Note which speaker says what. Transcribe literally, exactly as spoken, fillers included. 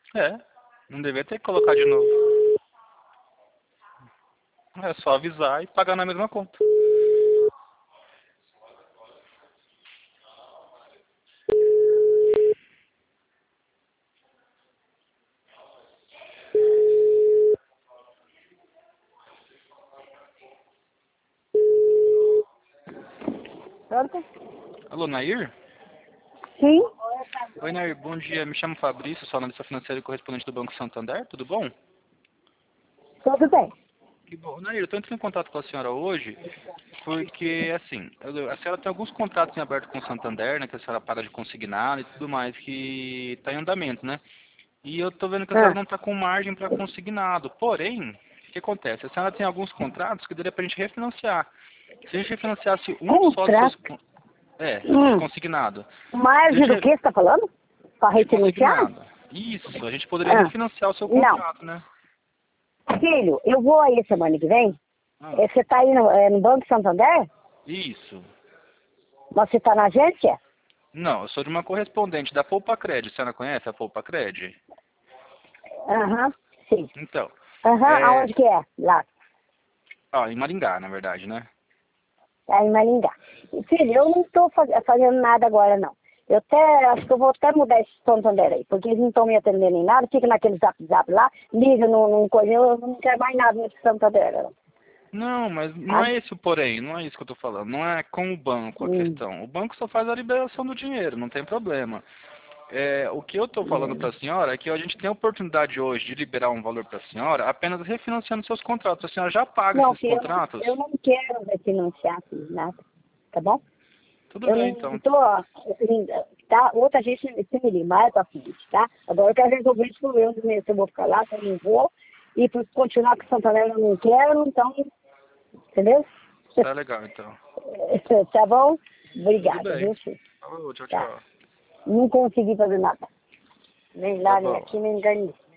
Speaker 1: É, não devia ter que colocar de novo. É só avisar e pagar na mesma conta.
Speaker 2: Pronto?
Speaker 1: Alô, Nair?
Speaker 2: Sim,
Speaker 1: Oi, Nair, bom dia. Me chamo Fabrício, sou analista financeiro e correspondente do Banco Santander. Tudo bom?
Speaker 2: tudo bem.
Speaker 1: Que bom. Nair, eu estou entrando em contato com a senhora hoje porque, assim, eu- a senhora tem alguns contratos em aberto com o Santander, né, que a senhora paga de consignado e tudo mais, que está em andamento, né? E eu estou vendo que a senhora
Speaker 2: Ah,
Speaker 1: não está com margem para consignado. Porém, o que acontece? A senhora tem alguns contratos que daria para a gente refinanciar. Se a gente refinanciasse um só dos seus...
Speaker 2: contrato.
Speaker 1: con- É, de
Speaker 2: Hum,
Speaker 1: consignado. Se a
Speaker 2: margem do
Speaker 1: gente
Speaker 2: que você está falando? Para
Speaker 1: De
Speaker 2: refinanciar?
Speaker 1: consignado. Isso, a gente poderia
Speaker 2: Ah,
Speaker 1: refinanciar o seu
Speaker 2: não.
Speaker 1: contrato, né?
Speaker 2: Filho, eu vou aí semana que vem.
Speaker 1: Ah,
Speaker 2: Eh, Você está aí no, eh, no Banco Santander?
Speaker 1: isso.
Speaker 2: Você está na agência?
Speaker 1: Não, eu sou de uma correspondente da Poupa Cred. A senhora conhece a Poupa Cred?
Speaker 2: Aham, sim.
Speaker 1: Então,
Speaker 2: Aham,
Speaker 1: é...
Speaker 2: aonde que é? Lá.
Speaker 1: Ah, em Maringá, na verdade, né?
Speaker 2: É em Maringá. E, filho, eu
Speaker 1: Isso.
Speaker 2: não estou fazendo nada agora, não. Eu até, acho que eu vou até mudar esse Santander aí, porque eles não estão me atendendo em nada, fica naquele zap zap lá, liga num, num coisa, eu não quero mais nada nesse Santander, não.
Speaker 1: Não, mas não
Speaker 2: Sabe?
Speaker 1: é esse o porém, não é isso que eu tô falando. Não é com o banco a
Speaker 2: Hum,
Speaker 1: questão. O banco só faz a liberação do dinheiro, não tem problema. É, o que eu estou falando para
Speaker 2: hum.
Speaker 1: a senhora é que a gente tem a oportunidade hoje de liberar um valor para a senhora apenas refinanciando seus contratos. A senhora já paga
Speaker 2: Não,
Speaker 1: esses
Speaker 2: filho, eu não,
Speaker 1: contratos?
Speaker 2: eu não quero refinanciar, filho, nada, tá bom?
Speaker 1: Tudo
Speaker 2: Eu
Speaker 1: bem,
Speaker 2: não
Speaker 1: então.
Speaker 2: tô, assim, tá? Outra gente se me liga mais pra frente, tá? Agora eu quero resolver esse problema primeiro, se eu vou ficar lá, se eu não vou, e por continuar com Santander eu não quero, então, entendeu?
Speaker 1: Tá legal, então.
Speaker 2: Tá bom?
Speaker 1: Tudo
Speaker 2: Obrigada,
Speaker 1: bem.
Speaker 2: viu, filho?
Speaker 1: Falou, tchau,
Speaker 2: Tá.
Speaker 1: tchau.
Speaker 2: Não consegui fazer nada. Nem
Speaker 1: Tá
Speaker 2: lá, nem
Speaker 1: bom.
Speaker 2: aqui, nem lugar nenhum.